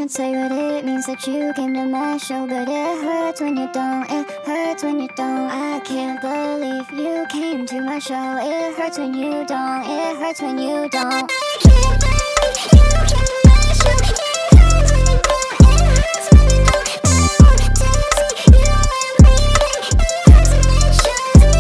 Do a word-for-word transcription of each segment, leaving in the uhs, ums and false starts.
Can't say what it means that you came to my show, but it hurts when you don't, it hurts when you don't. I can't believe you came to my show. It hurts when you don't, it hurts when you don't. I can't believe you came to my show. It hurts when you don't, it hurts when you don't. I wanted to see you and breathing. It hurts when you show me.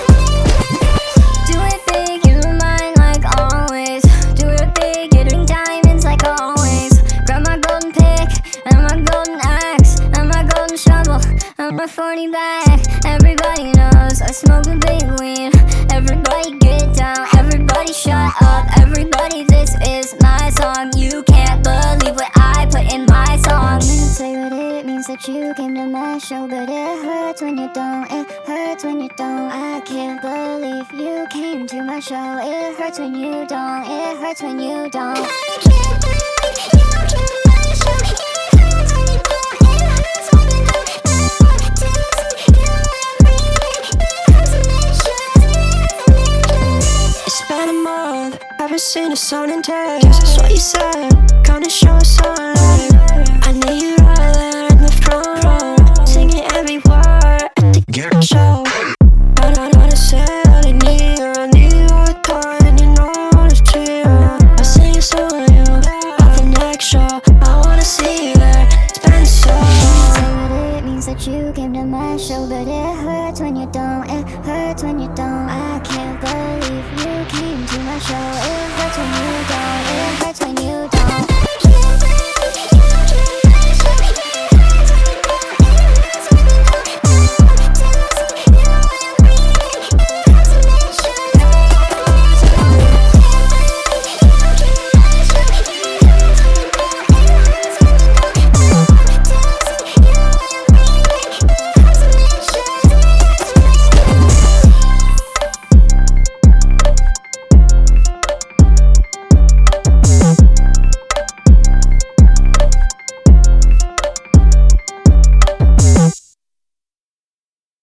Do it big, you remind like always. Do it big, you're doing diamonds like always. Grab my golden pick and my golden axe and my golden shovel and my forty bag. Everybody knows I smoke a big weed. Everybody get down, everybody shut up. Everybody, this is my song. You can't believe what I put in my song. Can't say what it means that you came to my show, but it hurts when you don't, it hurts when you don't. I can't believe you came to my show. It hurts when you don't, it hurts when you don't. I can't believe you came to my show. It hurts when you don't, it hurts when you don't. I wanted to see you and breathing. It hurts when you show me. It's been a month, haven't seen the sun in days. That's what you said.